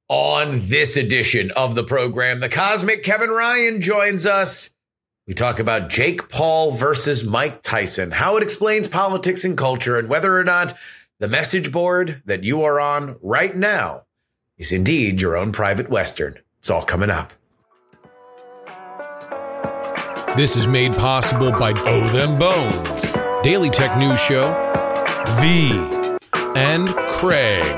On this edition of the program, the cosmic Kevin Ryan joins us. We talk about Jake Paul versus Mike Tyson, how it explains politics and culture, and whether or not the message board that you are on right now is indeed your own private Western. It's all coming up. This is made possible by Oh Them Bones, Daily Tech News Show, V, and Craig.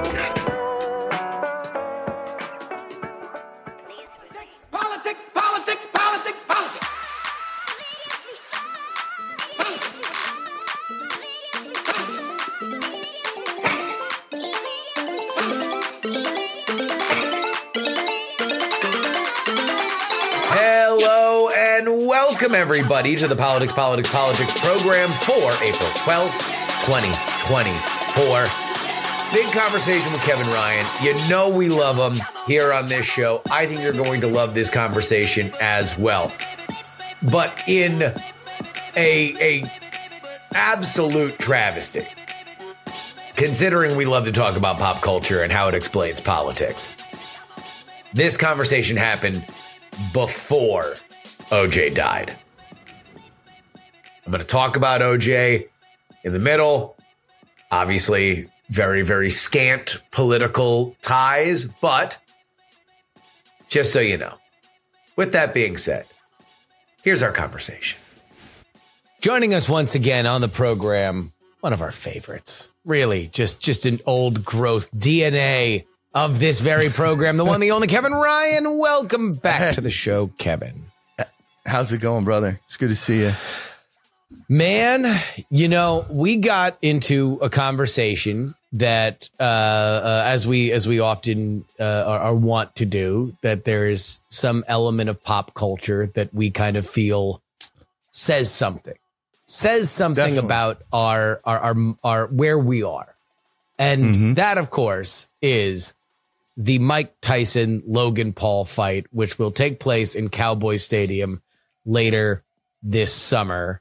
Welcome, everybody, to the Politics program for April 12th, 2024. Big conversation with Kevin Ryan. You know we love him here on this show. I think you're going to love this conversation as well. But in a absolute travesty, considering we love to talk about pop culture and how it explains politics, this conversation happened before OJ died. I'm going to talk about OJ in the middle. Obviously, very, very scant political ties, but just so you know. With that being said, here's our conversation. Joining us once again on the program, one of our favorites. Really, just an old growth DNA of this very program. The one, the only Kevin Ryan. Welcome back to the show, Kevin. How's it going, brother? It's good to see you. Man, you know, we got into a conversation that, as we often are wont to do, that there is some element of pop culture that we kind of feel says something Definitely. About our where we are, and that, of course, is the Mike Tyson Logan Paul fight, which will take place in Cowboy Stadium later this summer.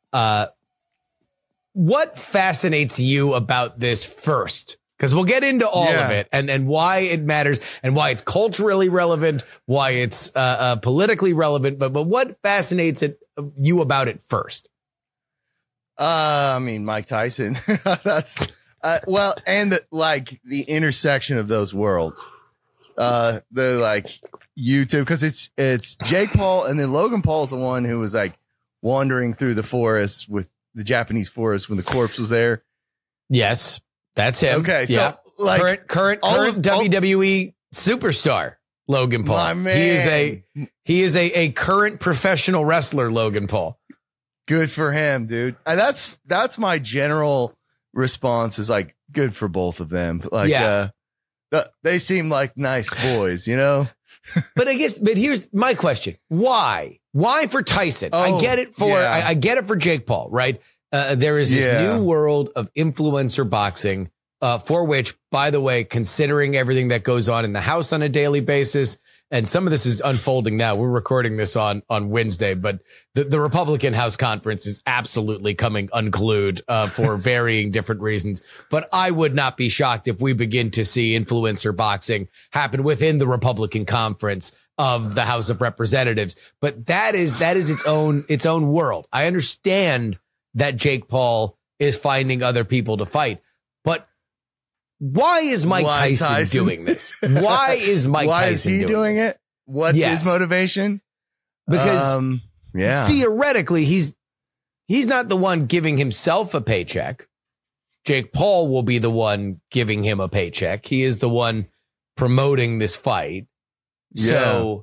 What fascinates you about this first? Because we'll get into all of it and why it matters and why it's culturally relevant, why it's politically relevant. But what fascinates you about it first? I mean, Mike Tyson. That's and the intersection of those worlds. The YouTube, because it's Jake Paul, and then Logan Paul's the one who was wandering through the forest with the Japanese forest when the corpse was there. Yes, that's him. Okay, so current WWE superstar Logan Paul. My man. He is a current professional wrestler, Logan Paul. Good for him, dude. And that's my general response is good for both of them. They seem like nice boys, you know? But here's my question. Why for Tyson? I get it I get it for Jake Paul, right? There is this new world of influencer boxing, for which, by the way, considering everything that goes on in the house on a daily basis, and some of this is unfolding now. We're recording this on Wednesday, but the Republican House Conference is absolutely coming unglued for varying different reasons. But I would not be shocked if we begin to see influencer boxing happen within the Republican Conference of the House of Representatives. But that is its own world. I understand that Jake Paul is finding other people to fight, but why is Mike Tyson doing this? Why is Mike Tyson doing it? What's his motivation? Because theoretically, he's not the one giving himself a paycheck. Jake Paul will be the one giving him a paycheck. He is the one promoting this fight. So,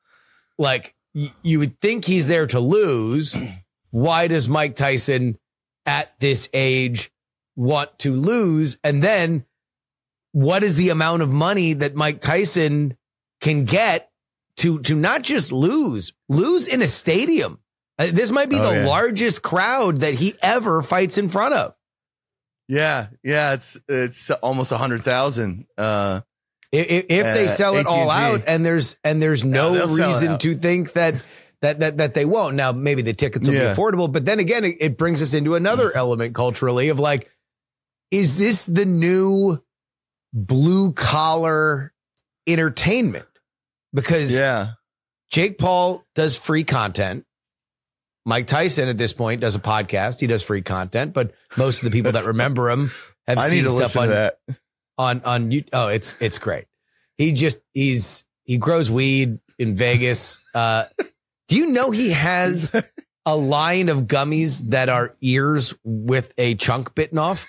you would think he's there to lose. Why does Mike Tyson at this age want to lose? And then what is the amount of money that Mike Tyson can get to not just lose in a stadium? This might be the largest crowd that he ever fights in front of. Yeah. It's almost 100,000. If they sell it all out, and there's no reason to think that they won't. Now, maybe the tickets will be affordable, but then again, it brings us into another element culturally of is this the new blue collar entertainment because Jake Paul does free content. Mike Tyson at this point does a podcast. He does free content, but most of the people that remember him have seen stuff on YouTube. Oh, it's great. He grows weed in Vegas. Do you know he has a line of gummies that are ears with a chunk bitten off?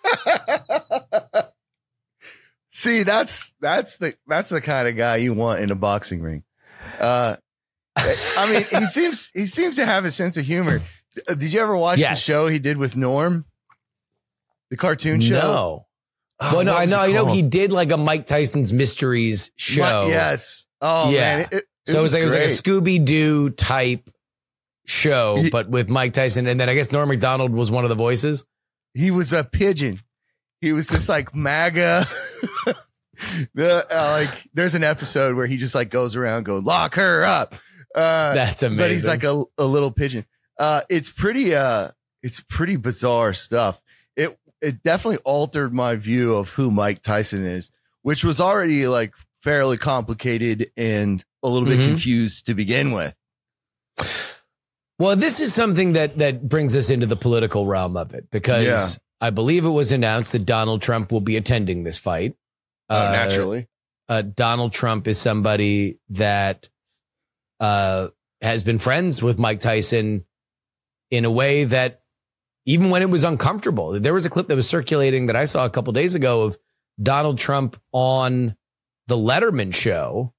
See, that's the kind of guy you want in a boxing ring. I mean, he seems to have a sense of humor. Did you ever watch the show he did with Norm? The cartoon show? No. Well, no, I know he did like a Mike Tyson's Mysteries show. Yes. Oh, man. So it was like a Scooby-Doo type show, but with Mike Tyson. And then I guess Norm Macdonald was one of the voices. He was a pigeon. He was this like MAGA. There's an episode where he just like goes around going, lock her up. That's amazing. But he's like a little pigeon. It's pretty bizarre stuff. It definitely altered my view of who Mike Tyson is, which was already like fairly complicated and a little bit confused to begin with. Well, this is something that brings us into the political realm of it, because I believe it was announced that Donald Trump will be attending this fight. Naturally. Donald Trump is somebody that has been friends with Mike Tyson in a way that even when it was uncomfortable. There was a clip that was circulating that I saw a couple days ago of Donald Trump on the Letterman show,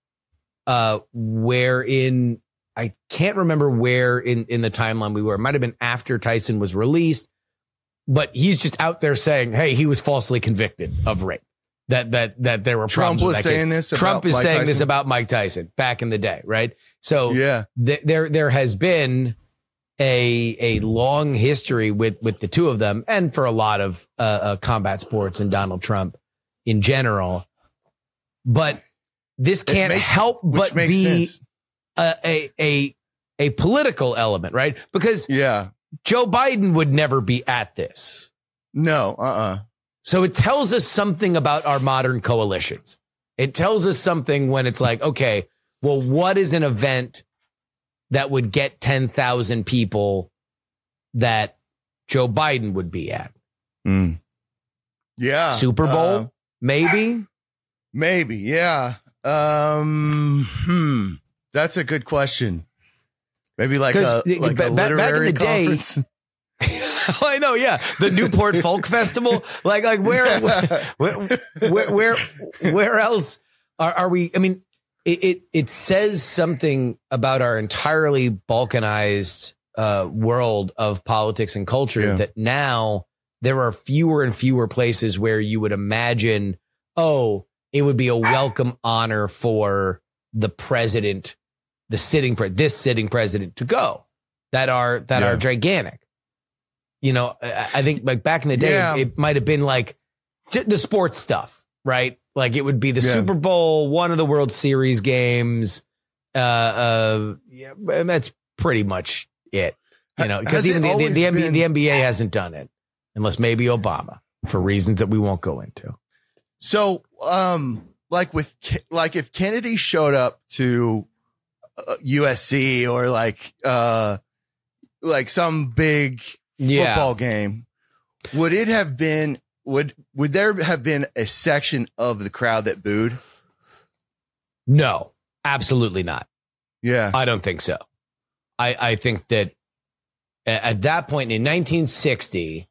wherein I can't remember where in the timeline we were. It might have been after Tyson was released, but he's just out there saying, hey, he was falsely convicted of rape. That there were Trump problems was with that saying case. this. Trump is Mike saying Tyson? this about Mike Tyson back in the day, right? So there has been a long history with the two of them, and for a lot of combat sports and Donald Trump in general. But this can't help but be a political element, right? Because Joe Biden would never be at this. No, So it tells us something about our modern coalitions. It tells us something when it's like, okay, well, what is an event that would get 10,000 people that Joe Biden would be at? Yeah. Super Bowl? Maybe. Yeah. That's a good question. Maybe like a literary back in the conference. Day, I know, yeah. The Newport Folk Festival. Like where else are we? I mean, it says something about our entirely balkanized world of politics and culture that now there are fewer and fewer places where you would imagine, oh, it would be a welcome honor for the president, this sitting president to go that are gigantic. You know, I think like back in the day, it might have been like the sports stuff, right? Like it would be the Super Bowl, one of the World Series games. That's pretty much it, you know, because even the NBA hasn't done it unless maybe Obama for reasons that we won't go into. So, if Kennedy showed up to USC or like some big football game, would there have been a section of the crowd that booed? No, absolutely not. Yeah. I don't think so. I think that at that point in 1960,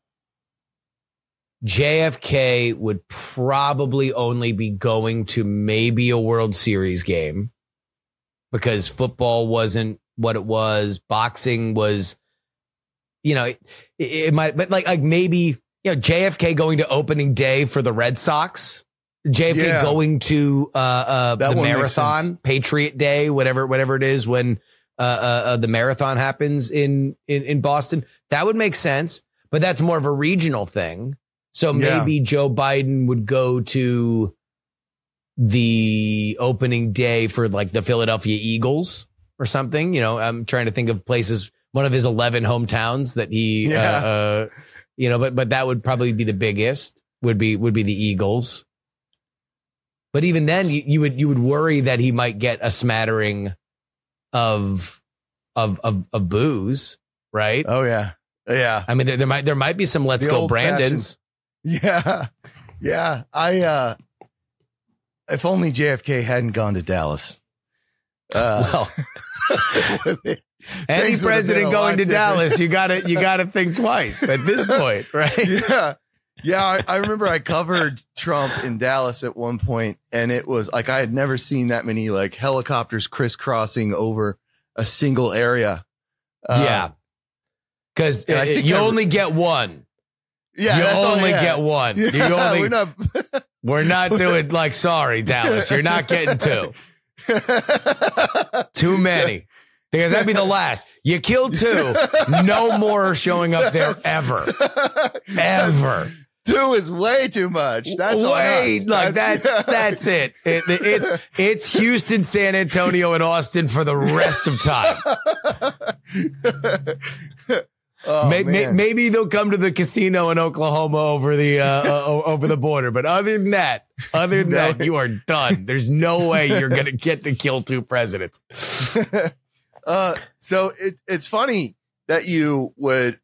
JFK would probably only be going to maybe a World Series game because football wasn't what it was. Boxing was, you know, it might, but like maybe, you know, JFK going to opening day for the Red Sox, JFK going to the marathon, Patriot Day, whatever it is when the marathon happens in Boston. That would make sense, but that's more of a regional thing. So maybe Joe Biden would go to the opening day for like the Philadelphia Eagles or something. You know, I'm trying to think of places, one of his 11 hometowns that he, you know, but that would probably be the biggest would be the Eagles. But even then, you would worry that he might get a smattering of booze, right? Oh yeah, yeah. I mean, there might be some let's go Brandons. Yeah, yeah. If only JFK hadn't gone to Dallas. Well, any president going to Dallas, you gotta think twice at this point, right? Yeah. Yeah, I remember I covered Trump in Dallas at one point, and it was like I had never seen that many like helicopters crisscrossing over a single area. Yeah, because you only get one. Yeah, you only get one. Yeah, you only, we're not doing like, sorry, Dallas, you're not getting two. Too many. Because that'd be the last. You kill two, no more showing up there ever. Ever. Two is way too much. That's way like that's it. It's Houston, San Antonio, and Austin for the rest of time. Maybe they'll come to the casino in Oklahoma over the border, but other than that, you are done. There's no way you're gonna get to kill two presidents. So it's funny that you would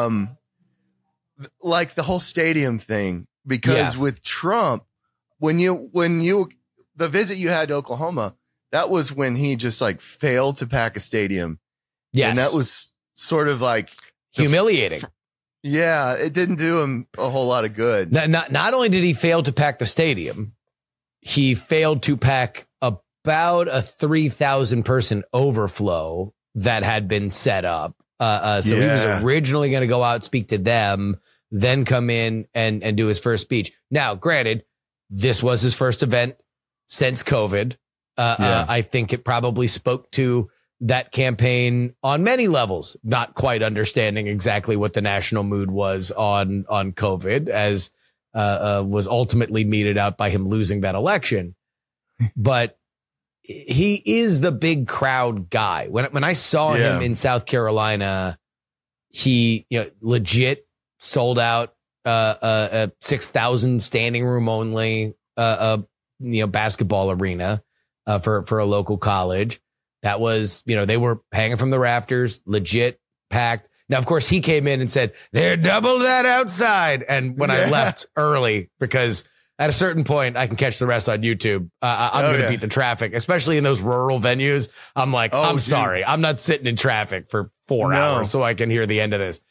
like the whole stadium thing, because with Trump, when you the visit you had to Oklahoma, that was when he just like failed to pack a stadium. Yes. And that was sort of like humiliating. Yeah, it didn't do him a whole lot of good. Not only did he fail to pack the stadium, he failed to pack about a 3,000 person overflow that had been set up. So he was originally going to go out, speak to them, then come in and do his first speech. Now, granted, this was his first event since COVID. I think it probably spoke to that campaign on many levels, not quite understanding exactly what the national mood was on COVID, as was ultimately meted out by him losing that election. But he is the big crowd guy. When I saw him in South Carolina, he legit sold out a 6,000 standing room only basketball arena for a local college. That was, they were hanging from the rafters, legit packed. Now, of course, he came in and said, they're double that outside. And when I left early, because at a certain point, I can catch the rest on YouTube. I'm going to beat the traffic, especially in those rural venues. I'm like, I'm sorry. I'm not sitting in traffic for 4 hours so I can hear the end of this.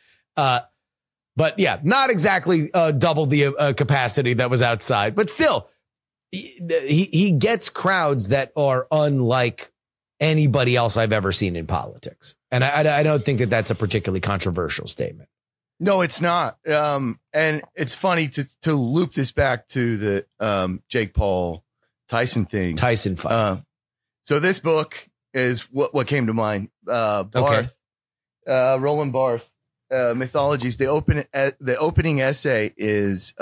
But yeah, not exactly double the capacity that was outside. But still, he gets crowds that are unlike anybody else I've ever seen in politics. And I don't think that that's a particularly controversial statement. No, it's not. And it's funny to loop this back to the Jake Paul Tyson thing. Tyson fight. So this book is what came to mind. Barth, Roland Barth, Mythologies. The opening essay is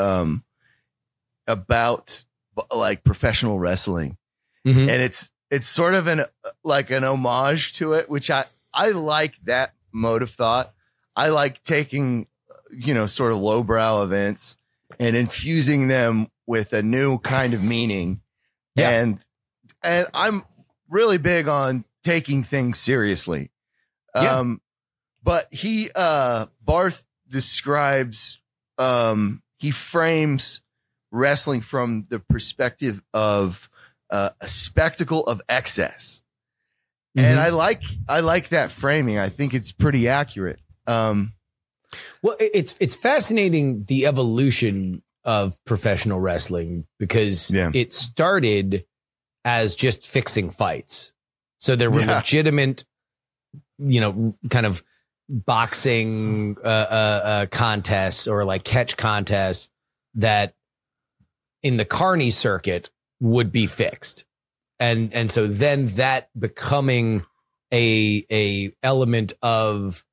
about like professional wrestling, and it's sort of an homage to it, which I like that mode of thought. I like taking, sort of lowbrow events and infusing them with a new kind of meaning. Yeah. And I'm really big on taking things seriously. Yeah. But Barth describes, he frames wrestling from the perspective of a spectacle of excess. And I like that framing. I think it's pretty accurate. Well, it's fascinating, the evolution of professional wrestling, because it started as just fixing fights. So there were legitimate, kind of boxing contests or like catch contests that in the carny circuit would be fixed. And so then that becoming a element of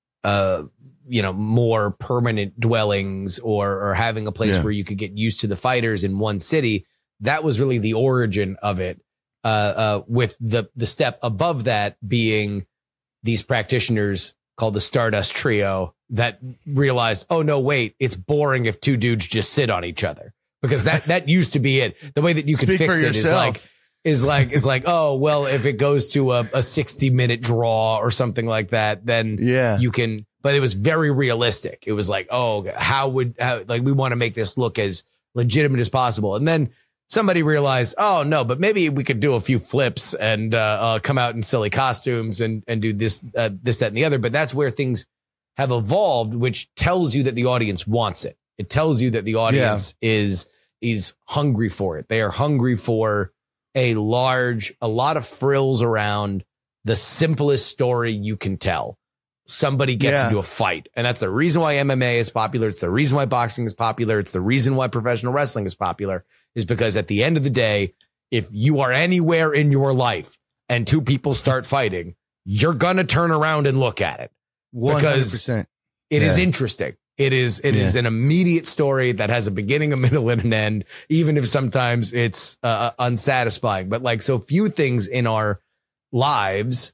more permanent dwellings or having a place where you could get used to the fighters in one city. That was really the origin of it. With the step above that being these practitioners called the Stardust Trio that realized, oh no, wait, it's boring if two dudes just sit on each other. because that used to be it. The way that you could Speak fix for it yourself. is like, oh, well, if it goes to a 60-minute draw or something like that, then you can, but it was very realistic. It was like, oh, like we want to make this look as legitimate as possible. And then somebody realized, oh no, but maybe we could do a few flips and come out in silly costumes and do this, that, and the other. But that's where things have evolved, which tells you that the audience wants it. It tells you that the audience is hungry for it. They are hungry for a lot of frills around the simplest story you can tell. Somebody gets into a fight. And that's the reason why MMA is popular. It's the reason why boxing is popular. It's the reason why professional wrestling is popular, is because at the end of the day, if you are anywhere in your life and two people start fighting, you're going to turn around and look at it. 100%. It is interesting. It is an immediate story that has a beginning, a middle, and an end, even if sometimes it's unsatisfying. But like so few things in our lives,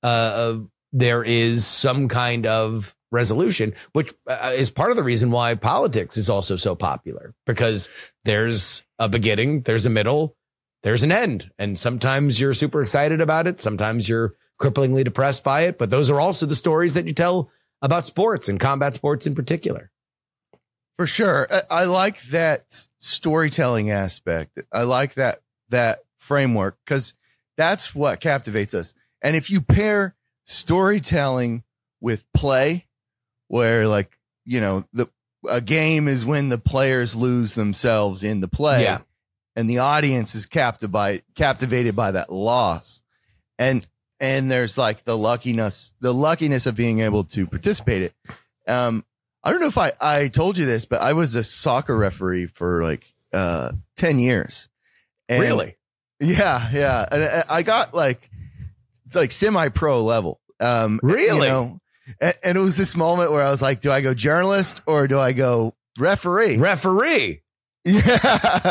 there is some kind of resolution, which is part of the reason why politics is also so popular, because there's a beginning, there's a middle, there's an end. And sometimes you're super excited about it. Sometimes you're cripplingly depressed by it. But those are also the stories that you tell about sports and combat sports in particular. For sure. I like that storytelling aspect. I like that framework, because that's what captivates us. And if you pair storytelling with play, where like, you know, a game is when the players lose themselves in the play and the audience is captivated by that loss. And there's like the luckiness of being able to participate it. I don't know if I told you this, but I was a soccer referee for like 10 years. And really? Yeah. And I got like semi-pro level. Really? You know, and it was this moment where I was like, do I go journalist or do I go referee? Referee. Yeah.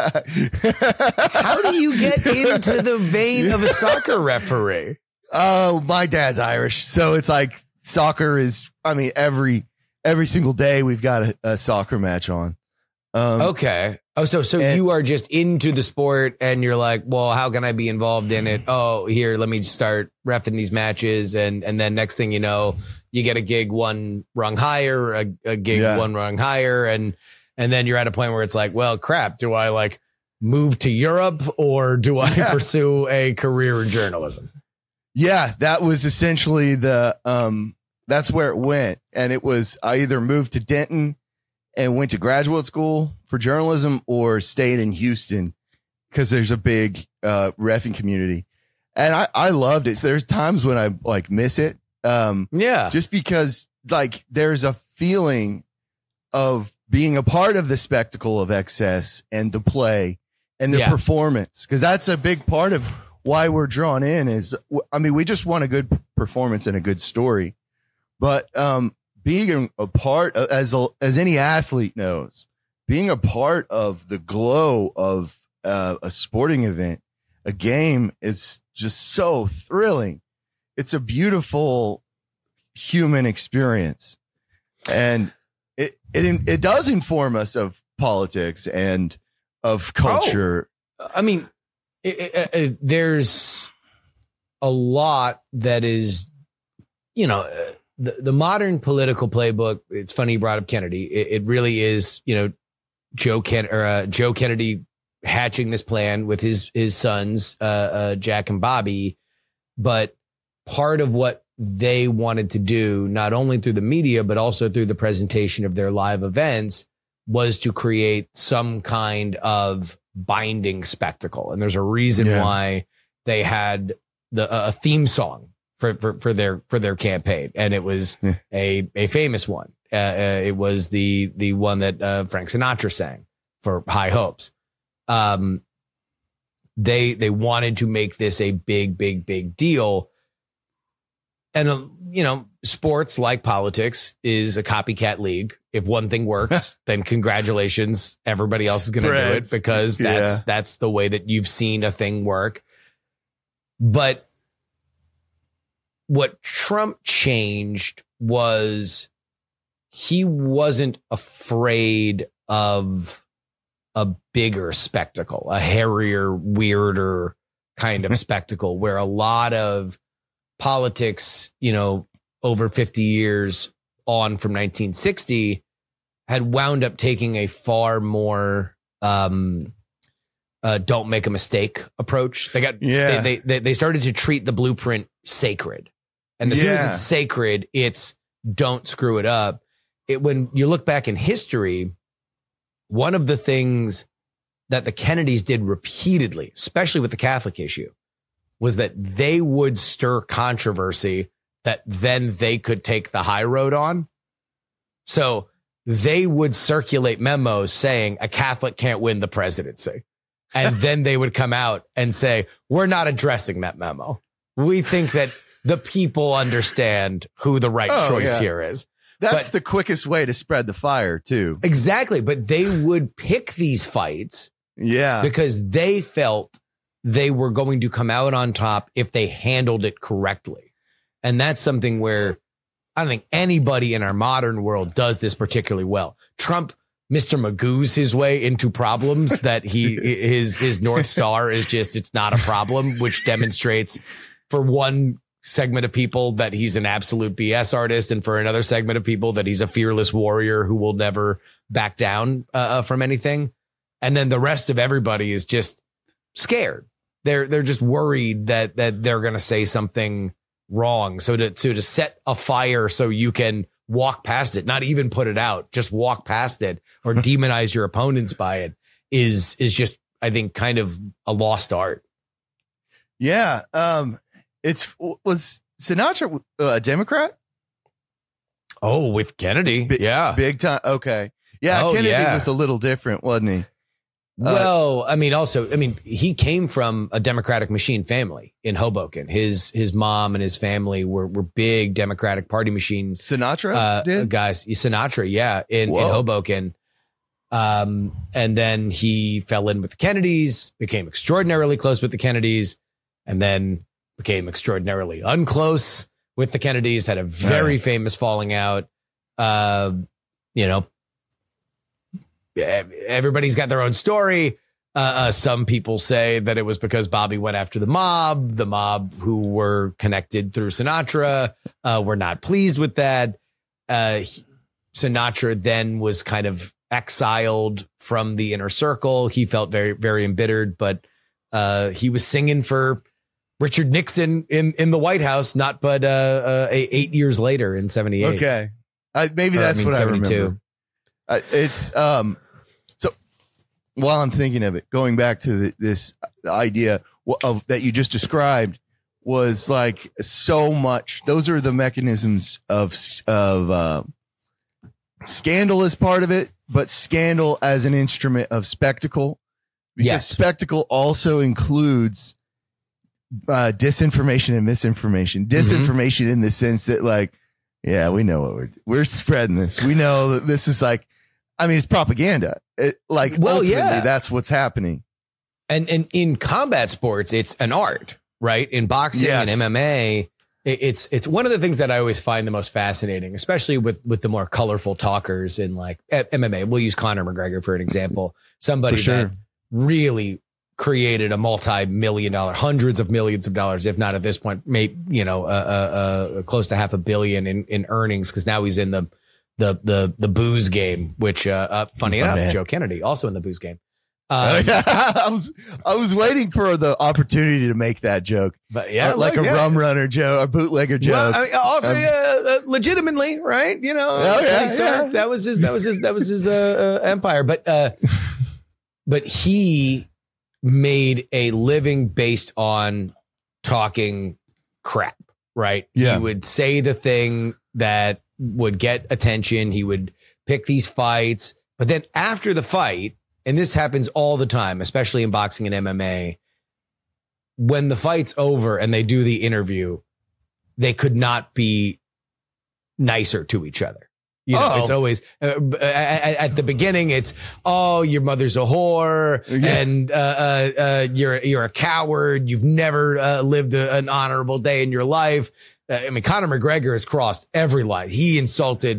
How do you get into the vein of a soccer referee? Oh, my dad's Irish. So it's like soccer is, I mean, every single day we've got a soccer match on. Okay. Oh, so you are just into the sport and you're like, well, how can I be involved in it? Oh, here, let me start reffing these matches. And then next thing you know, you get a gig one rung higher, a gig one rung higher. And then you're at a point where it's like, well, crap, do I like move to Europe or do I pursue a career in journalism? Yeah, that was essentially that's where it went. And it was, I either moved to Denton and went to graduate school for journalism or stayed in Houston because there's a big reffing community. And I loved it. So there's times when I like miss it. Just because like there's a feeling of being a part of the spectacle of excess and the play and the performance. Cause that's a big part of why we're drawn in is, I mean, we just want a good performance and a good story, but, being a part of, as any athlete knows, being a part of the glow of a sporting event, a game is just so thrilling. It's a beautiful human experience, and it does inform us of politics and of culture. Oh, I mean, there's a lot that is, you know. The modern political playbook, it's funny you brought up Kennedy. It really is, you know, Joe Kennedy hatching this plan with his sons, Jack and Bobby. But part of what they wanted to do, not only through the media, but also through the presentation of their live events, was to create some kind of binding spectacle. And there's a reason why they had a theme song for their campaign. And it was a famous one. It was the one that Frank Sinatra sang for High Hopes. They wanted to make this a big deal. And, you know, sports, like politics, is a copycat league. If one thing works, then congratulations, everybody else is going to do it because that's the way that you've seen a thing work. But what Trump changed was he wasn't afraid of a bigger spectacle, a hairier, weirder kind of spectacle where a lot of politics, over 50 years on from 1960 had wound up taking a far more don't make a mistake approach. They started to treat the blueprint sacred. And as soon as it's sacred, it's don't screw it up. When you look back in history, one of the things that the Kennedys did repeatedly, especially with the Catholic issue, was that they would stir controversy that then they could take the high road on. So they would circulate memos saying a Catholic can't win the presidency. And then they would come out and say, we're not addressing that memo. We think that the people understand who the right choice here is. That's the quickest way to spread the fire, too. Exactly. But they would pick these fights. Yeah. Because they felt they were going to come out on top if they handled it correctly. And that's something where I don't think anybody in our modern world does this particularly well. Trump, Mr. Magoo's his way into problems that his North Star is just, it's not a problem, which demonstrates for one segment of people that he's an absolute BS artist. And for another segment of people that he's a fearless warrior who will never back down from anything. And then the rest of everybody is just scared. They're just worried that they're going to say something wrong. So to set a fire so you can walk past it, not even put it out, just walk past it or demonize your opponents by it is just, I think, kind of a lost art. Yeah. Was Sinatra a Democrat? Oh, with Kennedy. Big time. Okay. Yeah. Kennedy was a little different, wasn't he? Well, he came from a Democratic machine family in Hoboken. His mom and his family were big Democratic Party machine. Sinatra did? Guys. Sinatra, yeah, in Hoboken. And then he fell in with the Kennedys, became extraordinarily close with the Kennedys, and then became extraordinarily unclose with the Kennedys, had a very famous falling out. Everybody's got their own story. Some people say that it was because Bobby went after the mob who were connected through Sinatra, were not pleased with that. Sinatra then was kind of exiled from the inner circle. He felt very, very embittered, but he was singing for Richard Nixon in the White House, 8 years later in 78. Okay. Maybe that's what 72. I remember. So while I'm thinking of it, going back to this idea of that you just described was like so much. Those are the mechanisms of scandal as part of it, but scandal as an instrument of spectacle. Because spectacle also includes disinformation and misinformation. Disinformation in the sense that, like, yeah, we know what we're spreading this. We know that this is like, it's propaganda. Ultimately, that's what's happening. And in combat sports, it's an art, right? In boxing and MMA, it's one of the things that I always find the most fascinating, especially with the more colorful talkers in like MMA. We'll use Conor McGregor for an example. Somebody that really created a multi-million-dollar, hundreds of millions of dollars, if not at this point, maybe, close to $500 million in earnings. Cause now he's in the booze game, which, funny enough, Joe Kennedy also in the booze game. I was waiting for the opportunity to make that joke, but rum runner joke or bootlegger joke. Well, legitimately, right? That was his empire. But he made a living based on talking crap, right? Yeah. He would say the thing that would get attention. He would pick these fights, but then after the fight, and this happens all the time, especially in boxing and MMA, when the fight's over and they do the interview, they could not be nicer to each other. It's always at the beginning. It's, your mother's a whore, and you're a coward. You've never lived an honorable day in your life. Conor McGregor has crossed every line. He insulted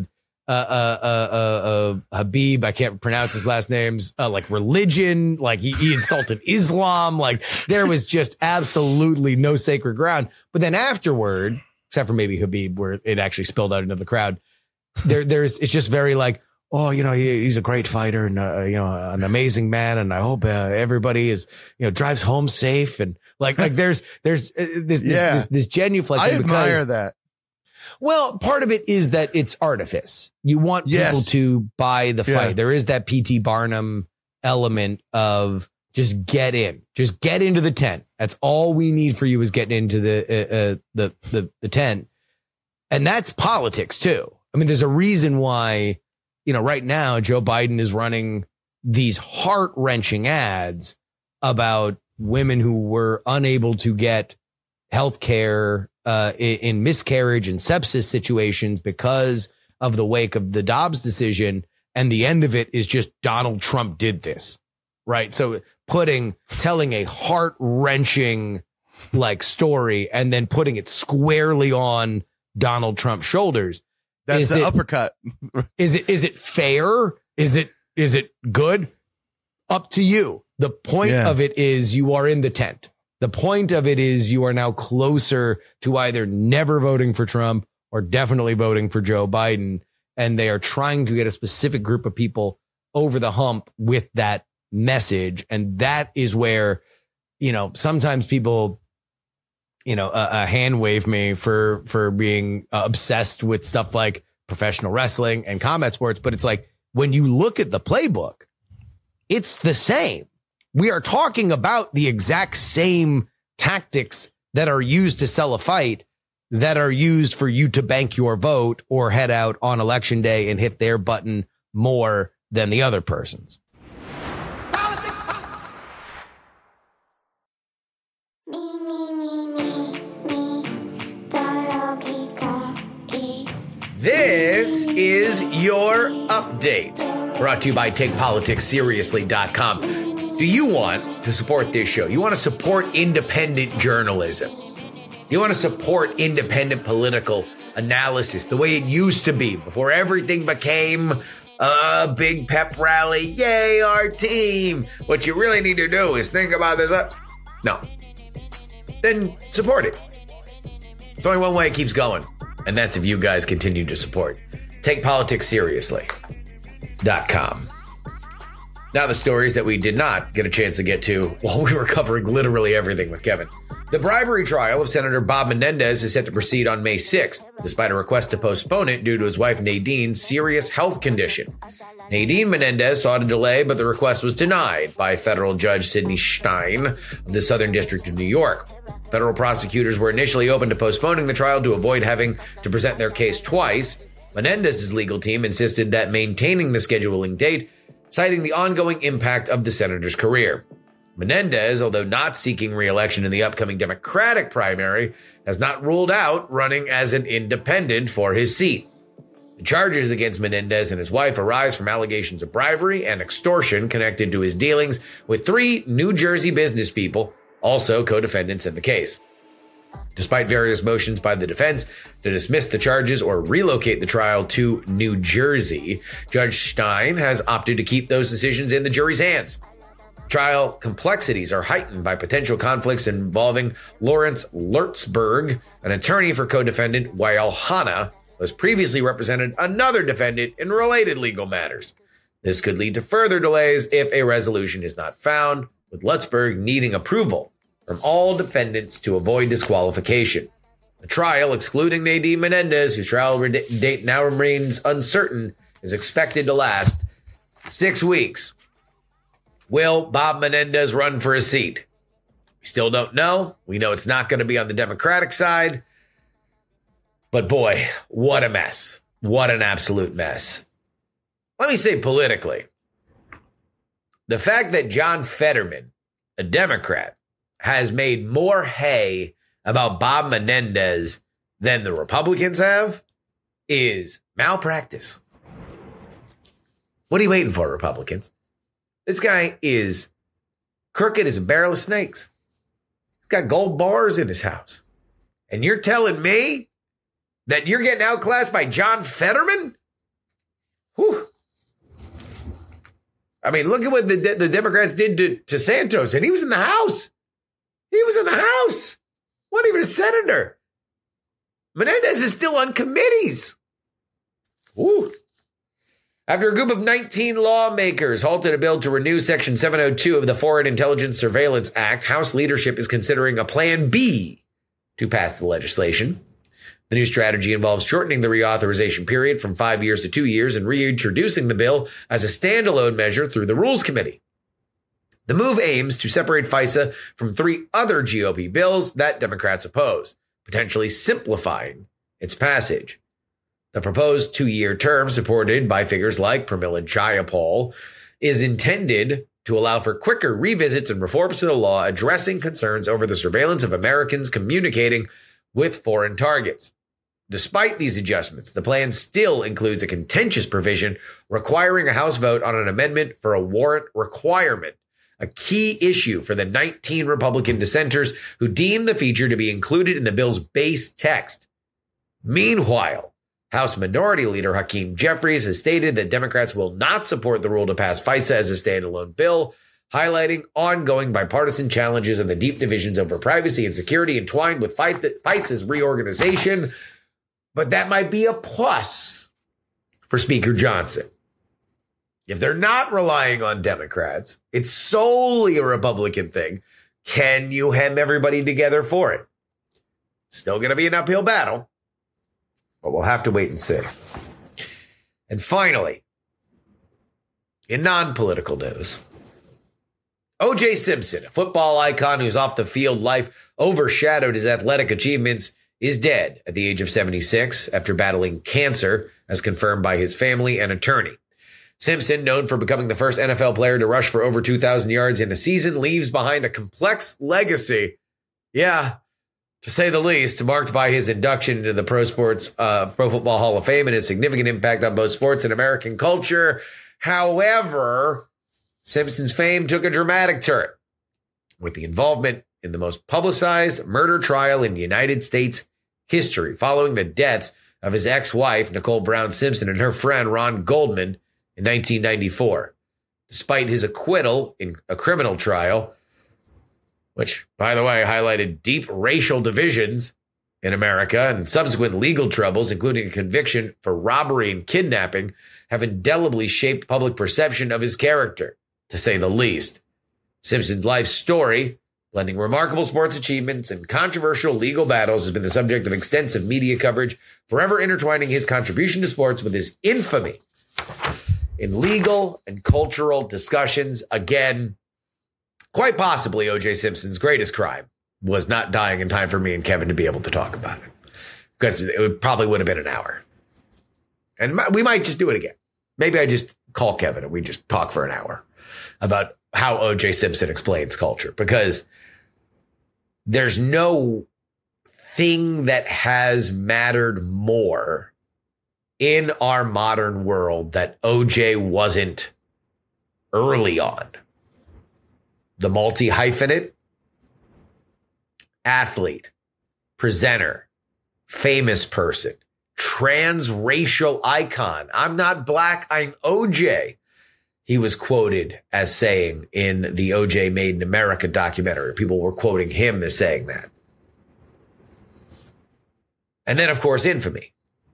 Habib, I can't pronounce his last names, like religion, like he insulted Islam. Like there was just absolutely no sacred ground. But then afterward, except for maybe Habib, where it actually spilled out into the crowd, it's just very like, oh, he's a great fighter and, an amazing man. And I hope everybody is, drives home safe. And like there's this genuflecting. I admire that. Well, part of it is that it's artifice. You want people to buy the fight. There is that P.T. Barnum element of just get into the tent. That's all we need for you is getting into the tent. And that's politics too. I mean, there's a reason why, right now, Joe Biden is running these heart-wrenching ads about women who were unable to get health care in miscarriage and sepsis situations because of the wake of the Dobbs decision. And the end of it is just Donald Trump did this, right? So telling a heart-wrenching like story and then putting it squarely on Donald Trump's shoulders. That's the uppercut. Is it fair? Is it good? Up to you. The point of it is you are in the tent. The point of it is you are now closer to either never voting for Trump or definitely voting for Joe Biden. And they are trying to get a specific group of people over the hump with that message. And that is where, sometimes people, hand wave me for being obsessed with stuff like professional wrestling and combat sports. But it's like, when you look at the playbook, it's the same. We are talking about the exact same tactics that are used to sell a fight that are used for you to bank your vote or head out on election day and hit their button more than the other person's. This is your update, brought to you by TakePoliticsSeriously.com. Do you want to support this show? You want to support independent journalism? You want to support independent political analysis the way it used to be before everything became a big pep rally? Yay, our team. What you really need to do is think about this. No. Then support it. It's only one way it keeps going. And that's if you guys continue to support. TakePoliticsSeriously.com. Now the stories that we did not get a chance to get to while we were covering literally everything with Kevin. The bribery trial of Senator Bob Menendez is set to proceed on May 6th, despite a request to postpone it due to his wife Nadine's serious health condition. Nadine Menendez sought a delay, but the request was denied by federal judge Sidney Stein of the Southern District of New York. Federal prosecutors were initially open to postponing the trial to avoid having to present their case twice. Menendez's legal team insisted that maintaining the scheduling date, citing the ongoing impact of the senator's career. Menendez, although not seeking re-election in the upcoming Democratic primary, has not ruled out running as an independent for his seat. The charges against Menendez and his wife arise from allegations of bribery and extortion connected to his dealings with 3 New Jersey business people, also co-defendants in the case. Despite various motions by the defense to dismiss the charges or relocate the trial to New Jersey, Judge Stein has opted to keep those decisions in the jury's hands. Trial complexities are heightened by potential conflicts involving Lawrence Lurtzberg, an attorney for co-defendant Wael Hanna, who has previously represented another defendant in related legal matters. This could lead to further delays if a resolution is not found, with Lurtzberg needing approval from all defendants to avoid disqualification. The trial, excluding Nadine Menendez, whose trial date now remains uncertain, is expected to last 6 weeks. Will Bob Menendez run for a seat? We still don't know. We know it's not going to be on the Democratic side. But boy, what a mess. What an absolute mess. Let me say politically, the fact that John Fetterman, a Democrat, has made more hay about Bob Menendez than the Republicans have is malpractice. What are you waiting for, Republicans? This guy is crooked as a barrel of snakes. He's got gold bars in his house. And you're telling me that you're getting outclassed by John Fetterman? Whew. I mean, look at what the Democrats did to Santos, and he was in the House. He was in the House. Wasn't even a senator. Menendez is still on committees. Ooh. After a group of 19 lawmakers halted a bill to renew Section 702 of the Foreign Intelligence Surveillance Act, House leadership is considering a Plan B to pass the legislation. The new strategy involves shortening the reauthorization period from 5 years to 2 years and reintroducing the bill as a standalone measure through the Rules Committee. The move aims to separate FISA from 3 other GOP bills that Democrats oppose, potentially simplifying its passage. The proposed 2-year term, supported by figures like Pramila Jayapal, is intended to allow for quicker revisits and reforms to the law addressing concerns over the surveillance of Americans communicating with foreign targets. Despite these adjustments, the plan still includes a contentious provision requiring a House vote on an amendment for a warrant requirement, a key issue for the 19 Republican dissenters who deem the feature to be included in the bill's base text. Meanwhile, House Minority Leader Hakeem Jeffries has stated that Democrats will not support the rule to pass FISA as a standalone bill, highlighting ongoing bipartisan challenges and the deep divisions over privacy and security entwined with FISA's reorganization. But that might be a plus for Speaker Johnson. If they're not relying on Democrats, it's solely a Republican thing. Can you hem everybody together for it? Still going to be an uphill battle, but we'll have to wait and see. And finally, in non-political news, O.J. Simpson, a football icon whose off-the-field life overshadowed his athletic achievements, is dead at the age of 76 after battling cancer, as confirmed by his family and attorney. Simpson, known for becoming the first NFL player to rush for over 2,000 yards in a season, leaves behind a complex legacy. Yeah, to say the least, marked by his induction into the Pro Football Hall of Fame and his significant impact on both sports and American culture. However, Simpson's fame took a dramatic turn with the involvement in the most publicized murder trial in United States history, following the deaths of his ex-wife, Nicole Brown Simpson, and her friend, Ron Goldman, in 1994. Despite his acquittal in a criminal trial, which, by the way, highlighted deep racial divisions in America and subsequent legal troubles, including a conviction for robbery and kidnapping, have indelibly shaped public perception of his character, to say the least. Simpson's life story, blending remarkable sports achievements and controversial legal battles, has been the subject of extensive media coverage, forever intertwining his contribution to sports with his infamy in legal and cultural discussions. Again, quite possibly O.J. Simpson's greatest crime was not dying in time for me and Kevin to be able to talk about it, because it probably would have been an hour. And we might just do it again. Maybe I just call Kevin and we just talk for an hour about how O.J. Simpson explains culture, because there's no thing that has mattered more in our modern world that O.J. wasn't early on. The multi-hyphenate, athlete, presenter, famous person, transracial icon. I'm not black, I'm O.J., he was quoted as saying in the O.J. Made in America documentary. People were quoting him as saying that. And then, of course, infamy.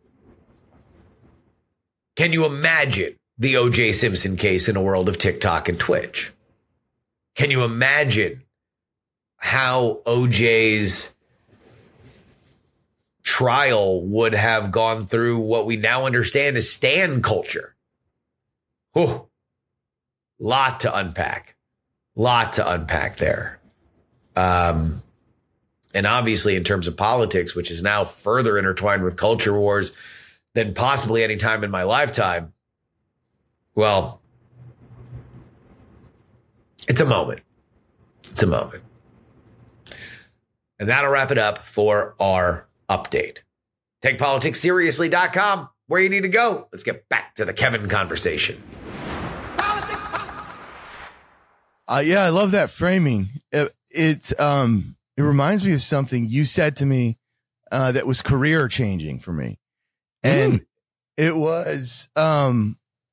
Can you imagine the O.J. Simpson case in a world of TikTok and Twitch? Can you imagine how O.J.'s trial would have gone through what we now understand as stan culture? Whew. Lot to unpack there. And obviously in terms of politics, which is now further intertwined with culture wars than possibly any time in my lifetime. Well, it's a moment. And that'll wrap it up for our update. TakePoliticsSeriously.com, where you need to go. Let's get back to the Kevin conversation. Yeah, I love that framing. It reminds me of something you said to me that was career changing for me. And it was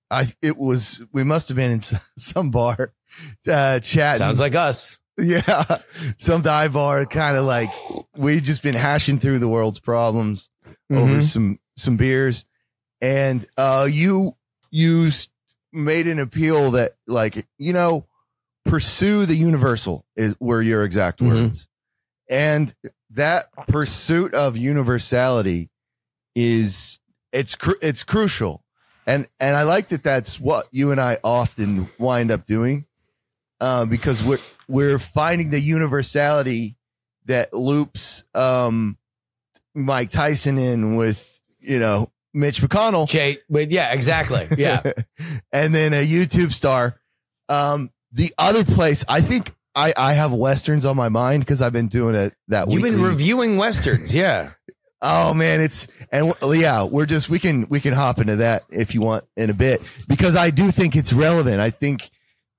we must have been in some bar, chatting. Sounds like us. Yeah. Some dive bar, kind of like we've just been hashing through the world's problems over some beers. And, you made an appeal that, like, pursue the universal were your exact words. And that pursuit of universality it's crucial. And I like that that's what you and I often wind up doing, because we're finding the universality that loops, Mike Tyson in with, Mitch McConnell. Yeah, exactly. Yeah. And then a YouTube star. The other place, I think I have Westerns on my mind because I've been doing it that You've weekly. been reviewing Westerns. Yeah. Oh man, we can hop into that if you want in a bit, because I do think it's relevant. I think,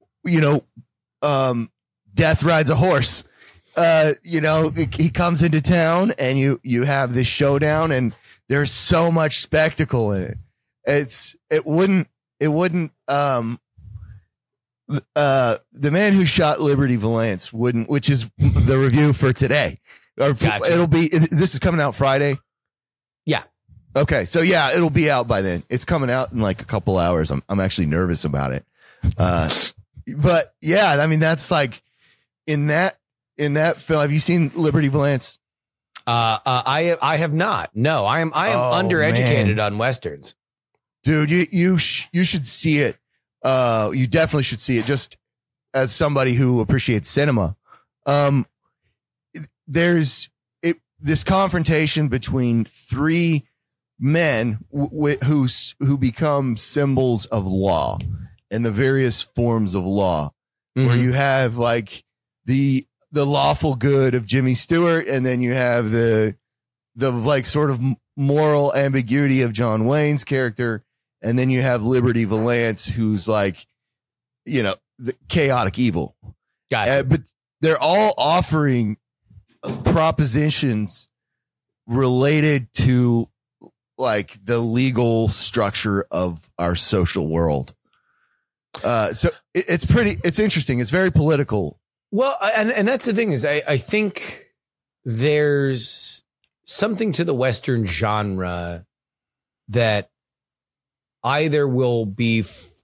Death Rides a Horse. He comes into town and you have this showdown and there's so much spectacle in it. It wouldn't the man who shot Liberty Valance wouldn't, which is the review for today. Or Gotcha. This is coming out Friday. Yeah. Okay. So yeah, it'll be out by then. It's coming out in like a couple hours. I'm actually nervous about it. But yeah, I mean, that's like in that film. Have you seen Liberty Valance? I have not. No, I am undereducated on Westerns. Dude, you should see it. You definitely should see it, just as somebody who appreciates cinema. There's this confrontation between three men who become symbols of law and the various forms of law, where you have like the lawful good of Jimmy Stewart, and then you have the like sort of moral ambiguity of John Wayne's character. And then you have Liberty Valance, who's like, the chaotic evil. Gotcha. But they're all offering propositions related to like the legal structure of our social world. So it's interesting. It's very political. Well, and that's the thing is I think there's something to the Western genre that either will be,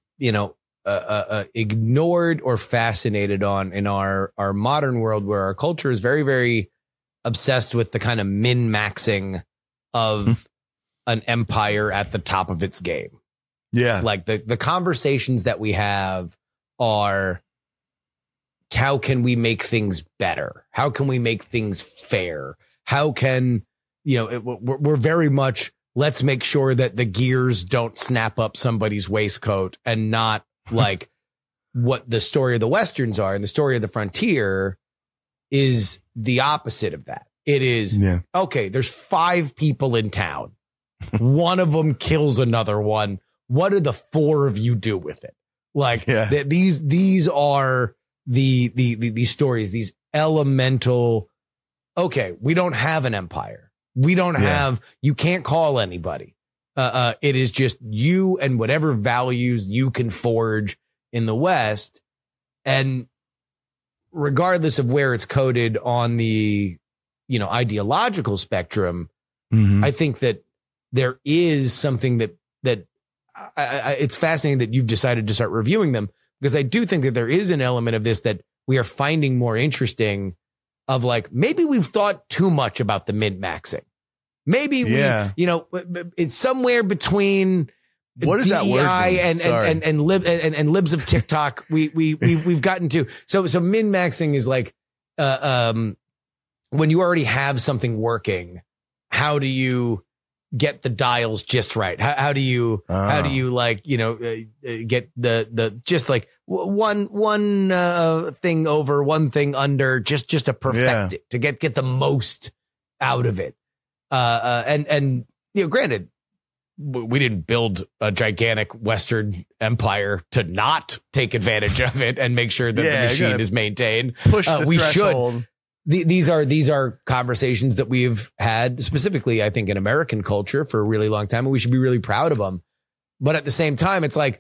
ignored or fascinated on in our modern world, where our culture is very, very obsessed with the kind of min-maxing of an empire at the top of its game. Yeah. Like the conversations that we have are, how can we make things better? How can we make things fair? How can, we're very much, let's make sure that the gears don't snap up somebody's waistcoat, and not like what the story of the Westerns are. And the story of the frontier is the opposite of that. It is, okay, there's 5 people in town. One of them kills another one. What do the 4 of you do with it? Like these are the stories, these elemental, okay, we don't have an empire. We don't have, you can't call anybody. It is just you and whatever values you can forge in the West. And regardless of where it's coded on the, ideological spectrum, I think that there is something that it's fascinating that you've decided to start reviewing them, because I do think that there is an element of this that we are finding more interesting, of like, maybe we've thought too much about the min-maxing. Maybe it's somewhere between what is DEI that word and libs of TikTok. We've gotten to. So min-maxing is like, when you already have something working, how do you get the dials just right? How do you like, get the just like one thing over, one thing under, just to perfect it, to get the most out of it. And granted, we didn't build a gigantic Western empire to not take advantage of it and make sure that the machine is maintained. Push the we threshold. Should. These are conversations that we've had specifically, I think, in American culture for a really long time, and we should be really proud of them. But at the same time, it's like,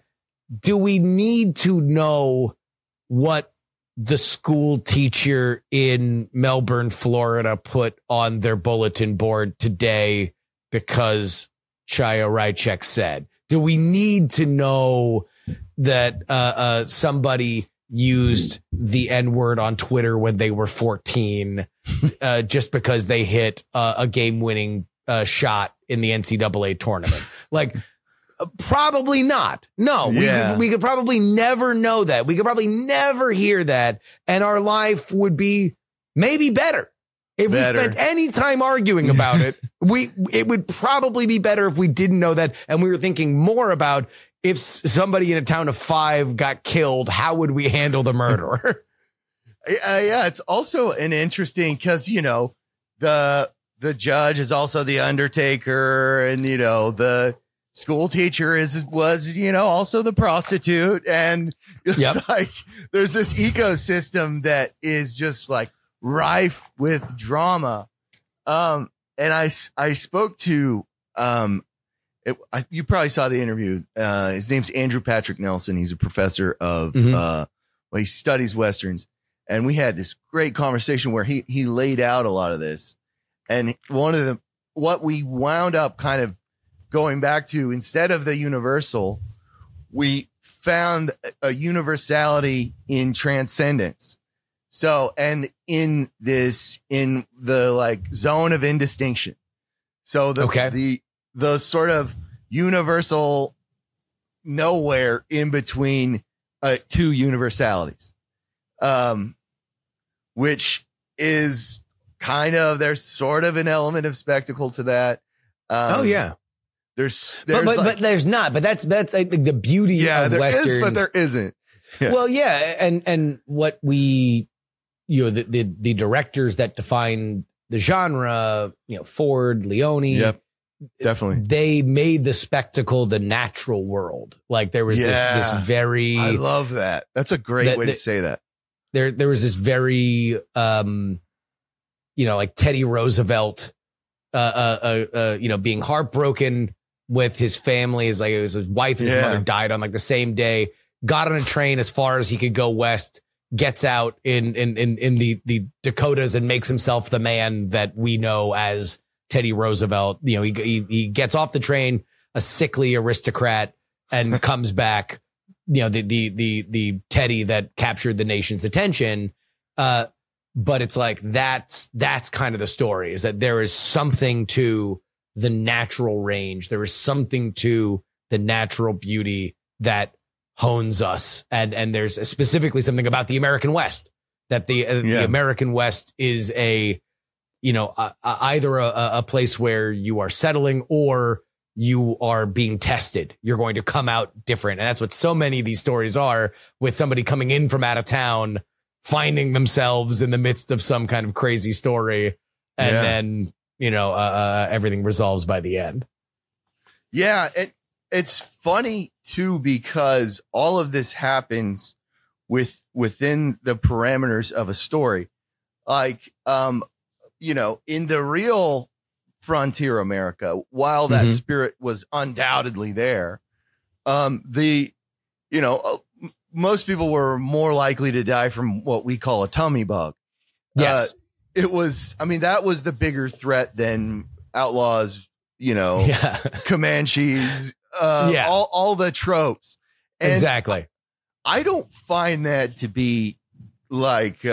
do we need to know what the school teacher in Melbourne, Florida put on their bulletin board today because Chaya Raichek said? Do we need to know that somebody used the N-word on Twitter when they were 14 just because they hit a game-winning shot in the NCAA tournament? Like, probably not. No, we could probably never know that. We could probably never hear that. And our life would be maybe better. If we spent any time arguing about it, it would probably be better if we didn't know that. And we were thinking more about if somebody in a town of 5 got killed, how would we handle the murderer? Yeah, it's also an interesting because, you know, the judge is also the undertaker, and, you know, the school teacher was, you know, also the prostitute. And it's like there's this ecosystem that is just like rife with drama. And I spoke to, you probably saw the interview. His name's Andrew Patrick Nelson. He's a professor of, he studies Westerns. And we had this great conversation where he laid out a lot of this. And what we wound up kind of going back to, instead of the universal, we found a universality in transcendence. So, and in the like zone of indistinction. So the sort of universal nowhere in between two universalities, which is kind of, there's sort of an element of spectacle to that. There's but there's not. But that's like the beauty of Westerns. Is, but there isn't. Yeah. Well, yeah, and what we, you know, the directors that define the genre, you know, Ford, Leone. Yep, definitely. They made the spectacle the natural world. Like there was this very. I love that. That's a great way to say that. There was this very, you know, like Teddy Roosevelt, you know, being heartbroken with his family. Is like it was his wife and his mother died on like the same day. Got on a train as far as he could go west. Gets out in the Dakotas and makes himself the man that we know as Teddy Roosevelt. You know, he gets off the train, a sickly aristocrat, and comes back. You know, the Teddy that captured the nation's attention. But it's like that's kind of the story, is that there is something to the natural range. There is something to the natural beauty that hones us. And there's specifically something about the American West, that the American West is a, you know, either a place where you are settling or you are being tested. You're going to come out different. And that's what so many of these stories are, with somebody coming in from out of town, finding themselves in the midst of some kind of crazy story. And then, you know, everything resolves by the end. Yeah. It's funny too, because all of this happens within the parameters of a story. Like, you know, in the real frontier America, while that spirit was undoubtedly there, you know, most people were more likely to die from what we call a tummy bug. Yes. It was, I mean, that was the bigger threat than outlaws, you know, Comanches, all the tropes. And exactly. I don't find that to be like,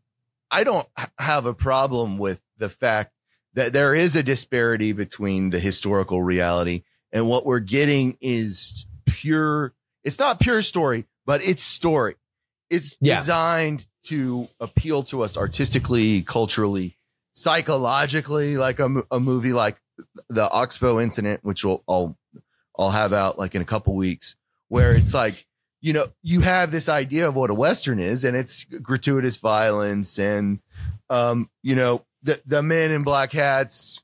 I don't have a problem with the fact that there is a disparity between the historical reality and what we're getting is pure. It's not pure story, but it's story. It's designed to appeal to us artistically, culturally, psychologically, like a movie like the Oxbow Incident, which I'll have out like in a couple weeks, where it's like, you know, you have this idea of what a Western is, and it's gratuitous violence and, you know, the men in black hats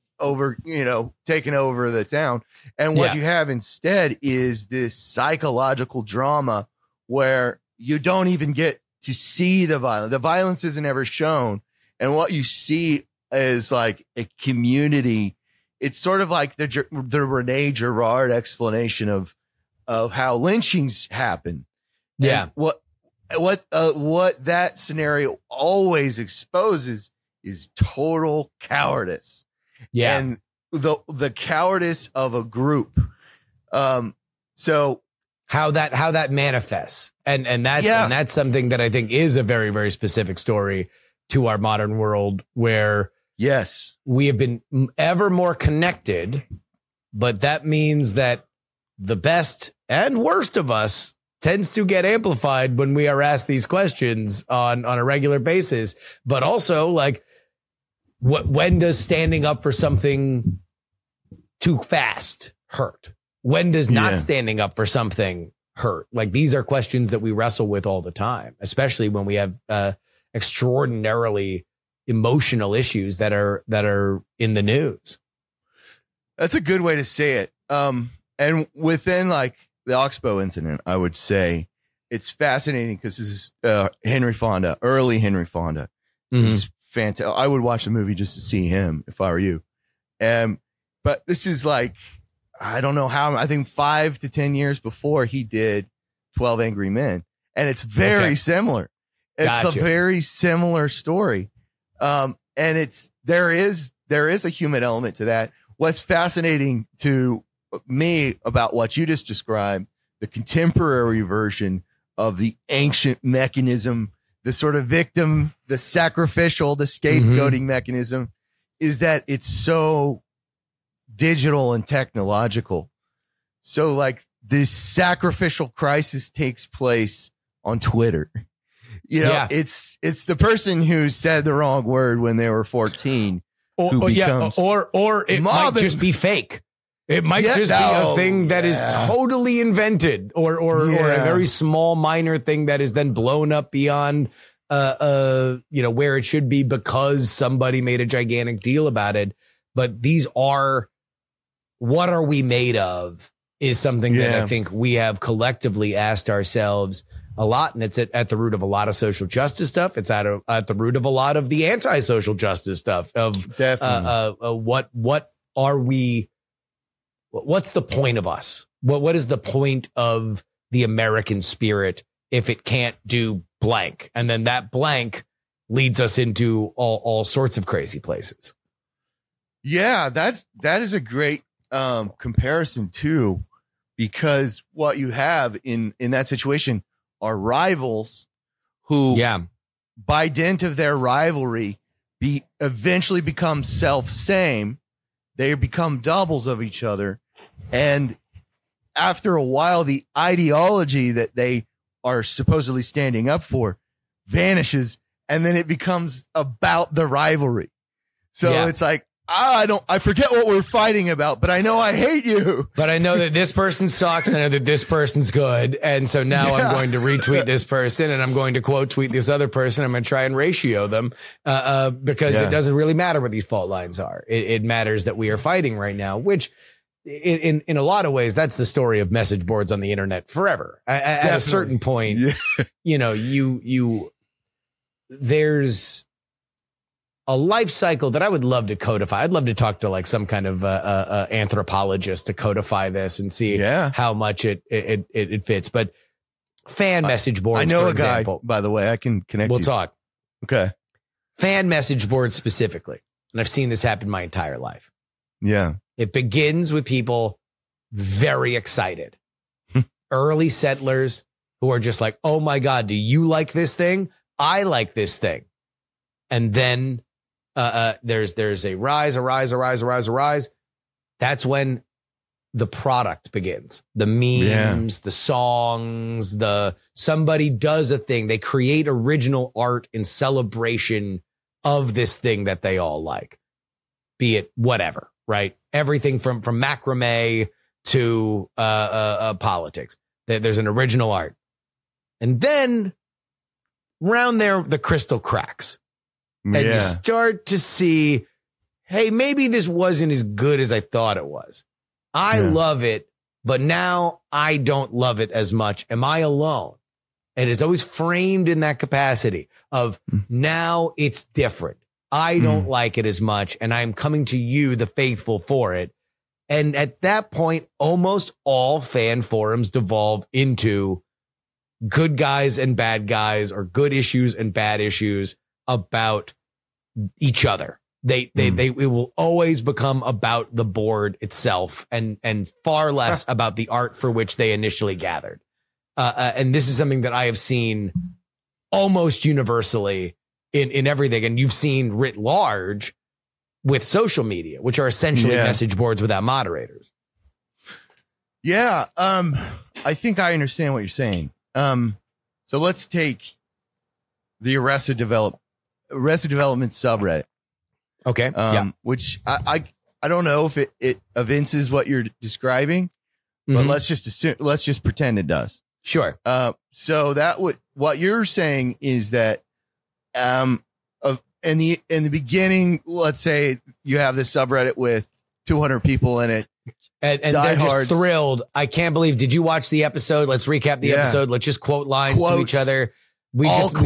taking over the town. And what you have instead is this psychological drama where you don't even get to see the violence. The violence isn't ever shown. And what you see is like a community. It's sort of like the Rene Girard explanation of of how lynchings happen. Yeah. And what that scenario always exposes is total cowardice. Yeah. And the cowardice of a group. So how that manifests. And that's something that I think is a very, very specific story to our modern world, where yes, we have been ever more connected, but that means that the best and worst of us tends to get amplified when we are asked these questions on a regular basis. But also, like, when does standing up for something too fast hurt? When does not standing up for something hurt? Like, these are questions that we wrestle with all the time, especially when we have extraordinarily emotional issues that are in the news. That's a good way to say it. And within like the Oxbow incident, I would say it's fascinating because this is Henry Fonda, early Henry Fonda. He's fantastic. I would watch the movie just to see him if I were you. But this is like, I don't know how, I think 5 to 10 years before he did 12 Angry Men. And it's very similar. It's a very similar story. And there is a human element to that. What's fascinating to me about what you just described, the contemporary version of the ancient mechanism, the sort of victim, the sacrificial, the scapegoating mechanism, is that it's so digital and technological. So like this sacrificial crisis takes place on Twitter. You know, it's the person who said the wrong word when they were 14. Or it might just be fake. It might just be a thing that is totally invented, or a very small, minor thing that is then blown up beyond, where it should be because somebody made a gigantic deal about it. But these are, what are we made of, is something that I think we have collectively asked ourselves a lot. And it's at the root of a lot of social justice stuff. It's at the root of a lot of the anti-social justice stuff of what are we? What's the point of us? What is the point of the American spirit if it can't do blank? And then that blank leads us into all sorts of crazy places. Yeah, that is a great comparison too, because what you have in that situation are rivals who, by dint of their rivalry, eventually become self-same. They become doubles of each other. And after a while, the ideology that they are supposedly standing up for vanishes. And then it becomes about the rivalry. So it's like, I forget what we're fighting about, but I know I hate you. But I know that this person sucks. I know that this person's good. And so now I'm going to retweet this person and I'm going to quote tweet this other person. I'm going to try and ratio them because it doesn't really matter what these fault lines are. It matters that we are fighting right now, which in a lot of ways, that's the story of message boards on the internet forever. At a certain point, there's a life cycle that I would love to codify. I'd love to talk to like some kind of anthropologist to codify this and see how much it fits. But fan message boards, I know for example, guy, by the way, I can connect. We'll talk. Okay. Fan message boards specifically. And I've seen this happen my entire life. Yeah. It begins with people very excited. Early settlers who are just like, oh my God, do you like this thing? I like this thing. And then there's a rise. That's when the product begins. The memes, the songs, somebody does a thing. They create original art in celebration of this thing that they all like. Be it whatever, right? Everything from macrame to politics. There's an original art. And then around there, the crystal cracks. And you start to see, hey, maybe this wasn't as good as I thought it was. I love it, but now I don't love it as much. Am I alone? And it's always framed in that capacity of now it's different. I don't like it as much, and I'm coming to you, the faithful, for it. And at that point, almost all fan forums devolve into good guys and bad guys, or good issues and bad issues about each other. It will always become about the board itself and far less about the art for which they initially gathered. And this is something that I have seen almost universally in everything. And you've seen writ large with social media, which are essentially message boards without moderators. Yeah. I think I understand what you're saying. So let's take the Arrested Development subreddit. Okay. Which I don't know if it evinces what you're describing, but let's just pretend it does. Sure. So what you're saying is that, in the beginning, let's say you have this subreddit with 200 people in it. And they're just thrilled. I can't believe. Did you watch the episode? Let's recap the episode. Let's just quote lines to each other. We just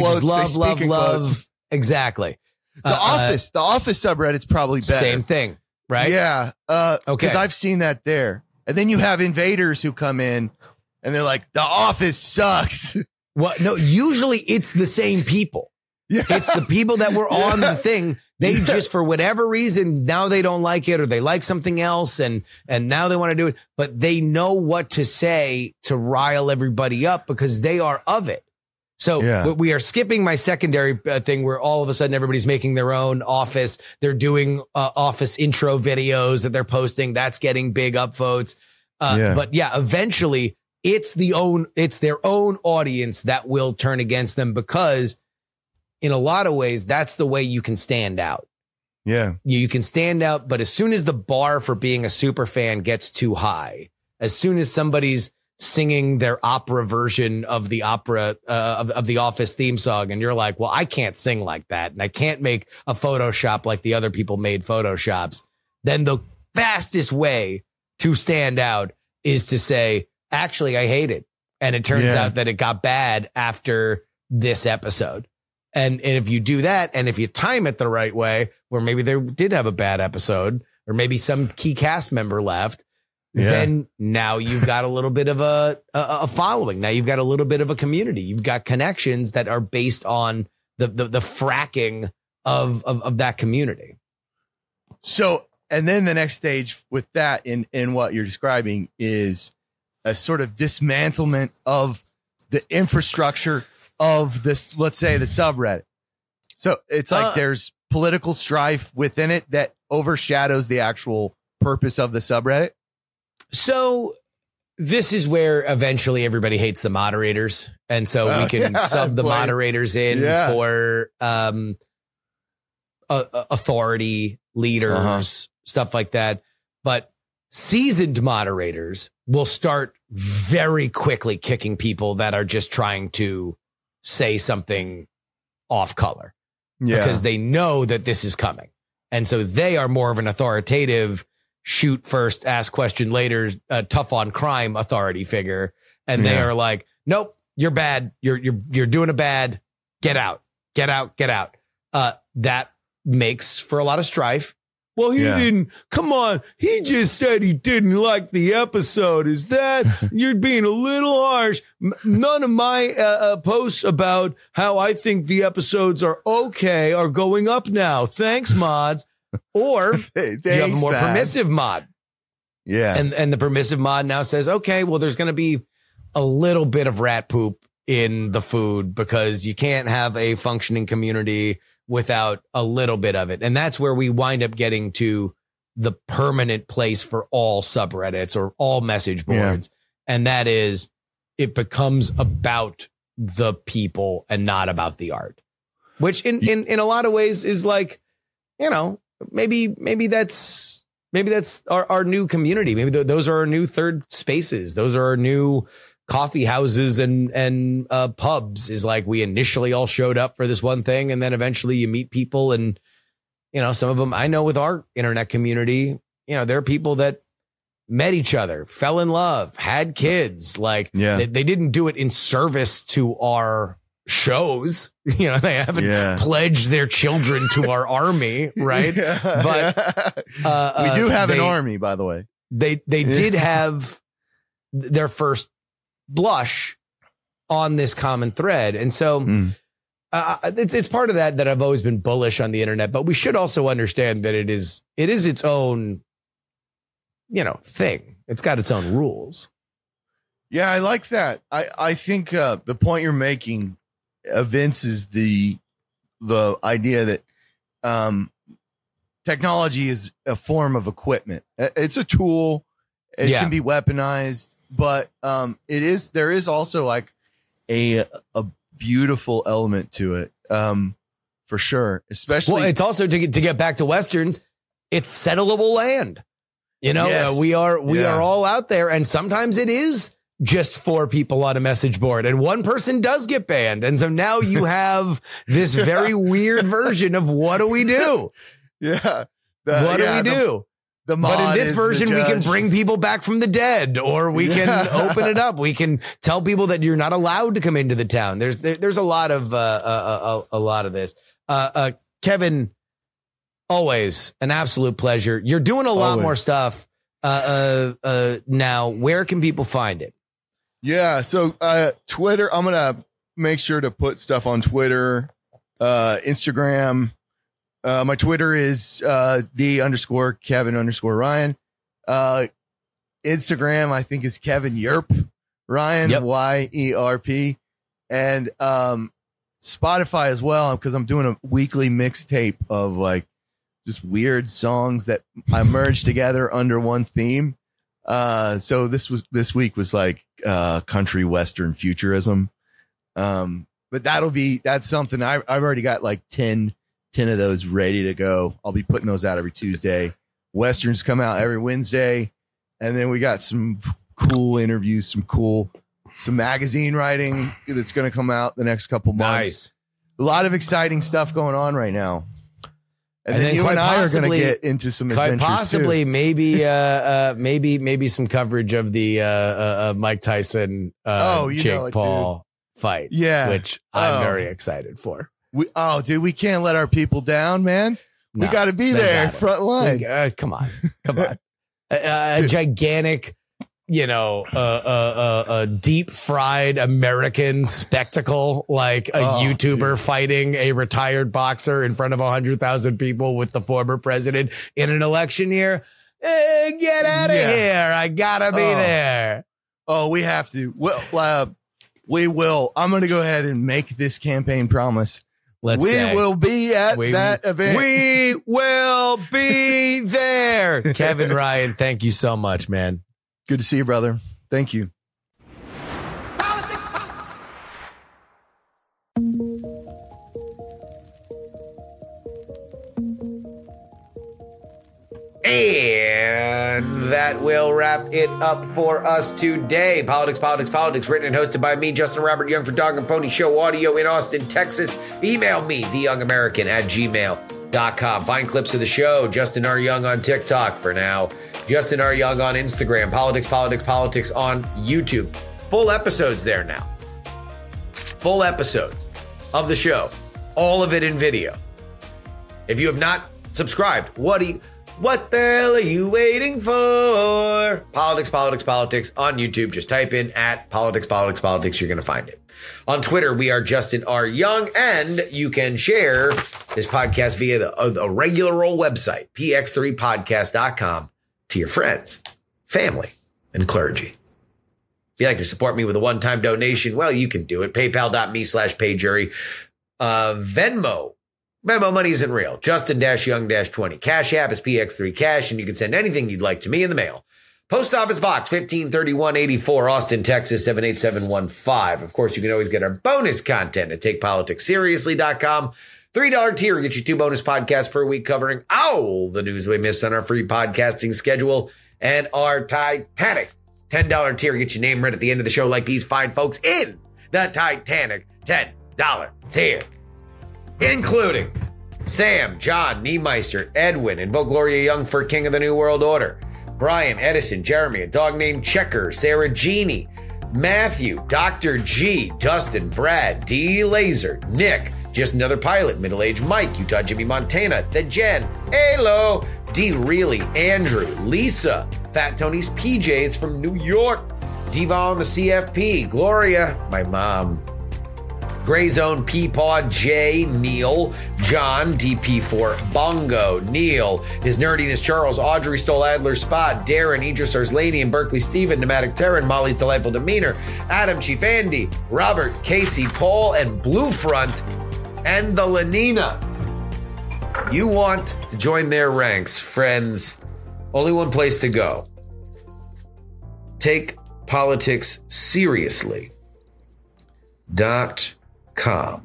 love. Exactly. The Office subreddit's probably better. Same thing, right? Yeah. Okay. Because I've seen that there. And then you have invaders who come in and they're like, The Office sucks. Well, no, usually it's the same people. Yeah. It's the people that were on the thing. They just, for whatever reason, now they don't like it, or they like something else, and now they want to do it. But they know what to say to rile everybody up because they are of it. So we are skipping my secondary thing where all of a sudden everybody's making their own Office. They're doing Office intro videos that they're posting. That's getting big upvotes. But eventually it's their own audience that will turn against them, because in a lot of ways, that's the way you can stand out. Yeah. You can stand out, but as soon as the bar for being a super fan gets too high, as soon as somebody's singing their opera version of the opera, of the Office theme song, and you're like, well, I can't sing like that, and I can't make a Photoshop like the other people made Photoshops, then the fastest way to stand out is to say, actually, I hate it. And it turns out that it got bad after this episode. And if you do that, and if you time it the right way, where maybe they did have a bad episode, or maybe some key cast member left, then now you've got a little bit of a following. Now you've got a little bit of a community. You've got connections that are based on the fracking of that community. So, and then the next stage with that in what you're describing is a sort of dismantlement of the infrastructure of this, let's say, the subreddit. So it's like there's political strife within it that overshadows the actual purpose of the subreddit. So this is where eventually everybody hates the moderators. And so we can sub the moderators in for authority, leaders, stuff like that. But seasoned moderators will start very quickly kicking people that are just trying to say something off color, because they know that this is coming. And so they are more of an authoritative, shoot first, ask question later, tough on crime authority figure. And they are like, nope, you're bad. You're doing a bad. Get out. That makes for a lot of strife. Well, he didn't. Come on. He just said he didn't like the episode. Is that you're being a little harsh? None of my posts about how I think the episodes are okay are going up now. Thanks, mods. Or you have a more permissive mod. Yeah. And the permissive mod now says, okay, well, there's going to be a little bit of rat poop in the food, because you can't have a functioning community without a little bit of it. And that's where we wind up getting to the permanent place for all subreddits or all message boards. Yeah. And that is, it becomes about the people and not about the art, which in a lot of ways is like, you know, maybe that's our new community. Maybe those are our new third spaces. Those are our new coffee houses and pubs. Is like, we initially all showed up for this one thing, and then eventually you meet people, and you know, some of them I know with our internet community, you know, there are people that met each other, fell in love, had kids. Like they didn't do it in service to our shows. You know, they haven't pledged their children to our army, right? But we do have an army, by the way. they did have their first blush on this common thread. And so it's part of that I've always been bullish on the internet, but we should also understand that it is its own, thing. It's got its own rules. Yeah, I like that. I think the point you're making, Vince, is the idea that technology is a form of equipment. It's a tool. It can be weaponized, but there is also like a beautiful element to it, for sure. Especially, well, it's also to get back to Westerns. It's settlable land. Yes. We are all out there, and sometimes it is just 4 people on a message board, and one person does get banned, and so now you have this very weird version of what do we do? Yeah, what do we do? But in this version, we can bring people back from the dead, or we can open it up. We can tell people that you're not allowed to come into the town. There's a lot of this. Kevin, always an absolute pleasure. You're doing a lot more stuff now. Where can people find it? Yeah, so Twitter. I'm gonna make sure to put stuff on Twitter, Instagram. My Twitter is _Kevin_Ryan. Instagram, I think, is Kevin Yerp Ryan, YERP, and Spotify as well, because I'm doing a weekly mixtape of like just weird songs that I merged together under one theme. So this week was like country western futurism. But that's something I've already got like 10 of those ready to go. I'll be putting those out every Tuesday. Westerns come out every Wednesday. And then we got some cool interviews, some magazine writing that's going to come out the next couple months. Nice. A lot of exciting stuff going on right now. And then you and I are going to get into some adventures possibly too. maybe some coverage of the Mike Tyson Jake Paul fight. Yeah. Which I'm very excited for. Dude, we can't let our people down, man. We got to be there, front line. Come on. A gigantic, a deep fried American spectacle, like a YouTuber fighting a retired boxer in front of 100,000 people with the former president in an election year. Get out of here. I gotta be there. Oh, we have to. Well, we will. I'm going to go ahead and make this campaign promise. We will be at that event. We will be there. Kevin Ryan, thank you so much, man. Good to see you, brother. Thank you. And that will wrap it up for us today. Politics, written and hosted by me, Justin Robert Young, for Dog and Pony Show Audio in Austin, Texas. Email me, theyoungamerican@gmail.com. Find clips of the show, Justin R. Young on TikTok for now. Justin R. Young on Instagram. Politics on YouTube. Full episodes there now. Full episodes of the show. All of it in video. If you have not subscribed, what the hell are you waiting for? Politics on YouTube. Just type in @politics. You're going to find it. On Twitter, we are Justin R. Young, and you can share this podcast via the regular old website, px3podcast.com, to your friends, family, and clergy. If you'd like to support me with a one-time donation, well, you can do it. PayPal.me/PayJury. Venmo money isn't real. Justin-Young-20. Cash App is PX3Cash, and you can send anything you'd like to me in the mail. Post Office Box 153184, Austin, Texas 78715. Of course, you can always get our bonus content at TakePoliticsSeriously.com. $3 tier gets you 2 bonus podcasts per week covering all the news we missed on our free podcasting schedule. And our Titanic $10 tier gets your name read at the end of the show like these fine folks in the Titanic $10 tier. Including Sam, John, Niemeister, Edwin, Invoke Gloria Young for King of the New World Order, Brian, Edison, Jeremy, a dog named Checker, Sarah Jeannie, Matthew, Dr. G, Dustin, Brad, D. Laser, Nick, Just Another Pilot, Middle-Aged Mike, Utah Jimmy Montana, The Jen, Halo, D. Reilly, Andrew, Lisa, Fat Tony's PJs from New York. Deval and the CFP. Gloria, my mom. Gray Zone, Peapaw, Jay, Neil, John, DP4, Bongo, Neil, His Nerdiness, Charles, Audrey Stoll, Adler, Spot, Darren, Idris Arslani, and Berkeley Steven, Pneumatic Terran, Molly's Delightful Demeanor, Adam, Chief Andy, Robert, Casey, Paul, and Blue Front, and the Lenina. You want to join their ranks, friends. Only one place to go. Take politics seriously. .com.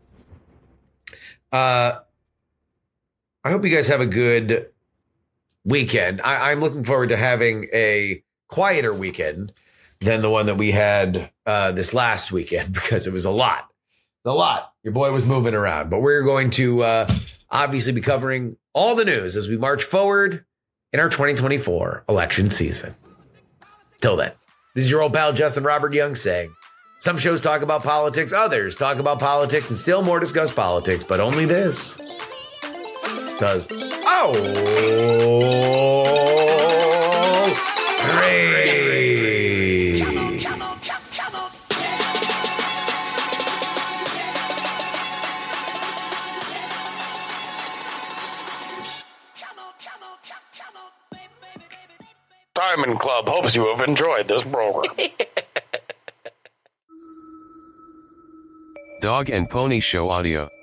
I hope you guys have a good weekend. I'm looking forward to having a quieter weekend than the one that we had this last weekend because it was a lot. Your boy was moving around, but we're going to obviously be covering all the news as we march forward in our 2024 election season. Till then, this is your old pal Justin Robert Young saying, some shows talk about politics, others talk about politics, and still more discuss politics, but only this does. Oh, great. Diamond Club hopes you have enjoyed this program. Dog and Pony Show audio.